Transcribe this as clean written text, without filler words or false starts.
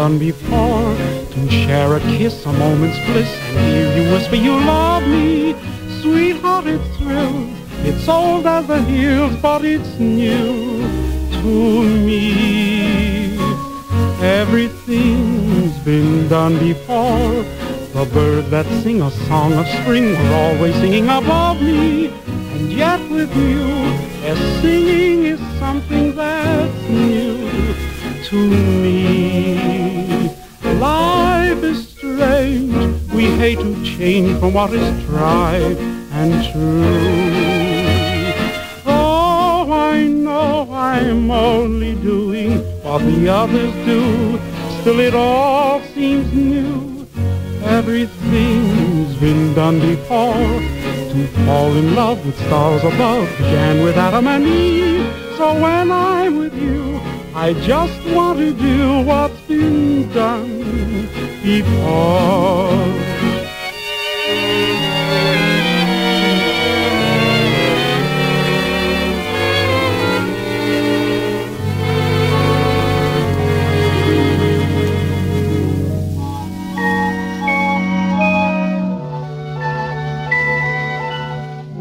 done before. To share a kiss, a moment's bliss, and hear you whisper you love me. Sweetheart, it's thrills. It's old as the hills, but it's new to me. Everything's been done before. The birds that sing a song of spring were always singing above me. And yet with you, as singing is something that's new to me. Life is strange. We hate to change from what is tried and true. Oh, I know I'm only doing what the others do. Still it all seems new. Everything's been done before. To fall in love with stars above began with Adam and Eve. So when I'm with you, I just want to do what's been done before.